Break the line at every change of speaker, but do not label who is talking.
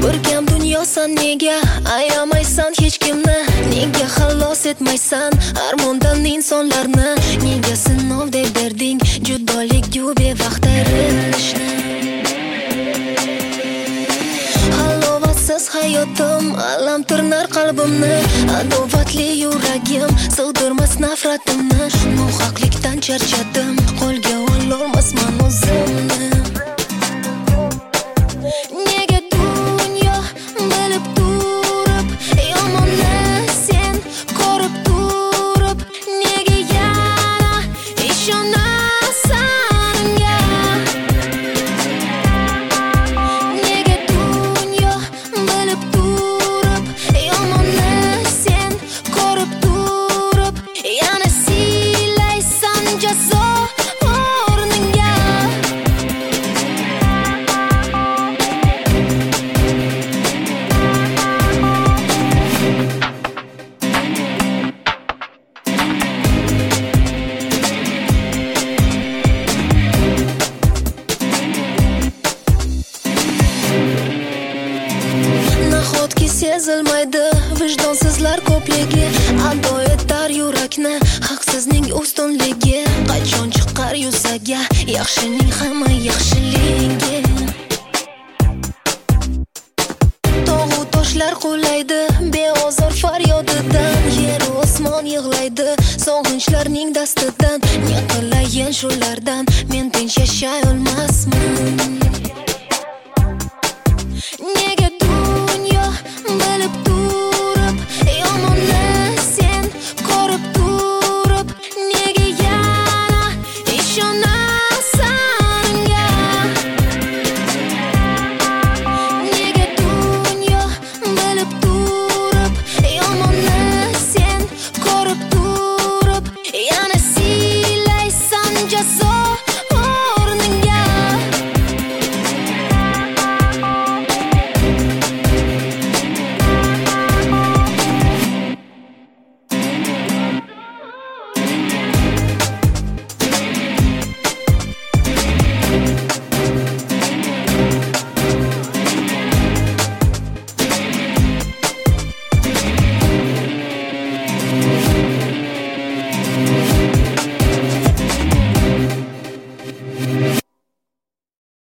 Ko'rkam dunyosan nega ayamaysan hech kimni, nega xalos etmaysan armondan insonlarni, nega sinov deb berding judolikku bevaqt ayrilishni. Halovatsiz hayotim alam tirnar qalbimni, adovatli yuragim sig'dirmas nafratimni. Nohaqlikdan charchadim, qo'lga ololmasman o'zimni. Nega dunyo bilib turib yomonni sen ko'rib turib, nega yana ishonasan unga? Nega dunyo bilib turib yomonni sen ko'rib turib, yana silaysan jazo o'rniga? Nahotki sezilmaydi vijdonsizlar ko'pligi, ado etar yurakni haqsizning ustunligi. Qachon chiqar yuzaga yaxshining hamma yaxshiligi? Tog'u toshlar qulaydi beozor faryodidan, yer osmon yig'laydi sog'inchlarning dastidan. Ne qilayin shulardan, men tinch yashay olmasman. Nega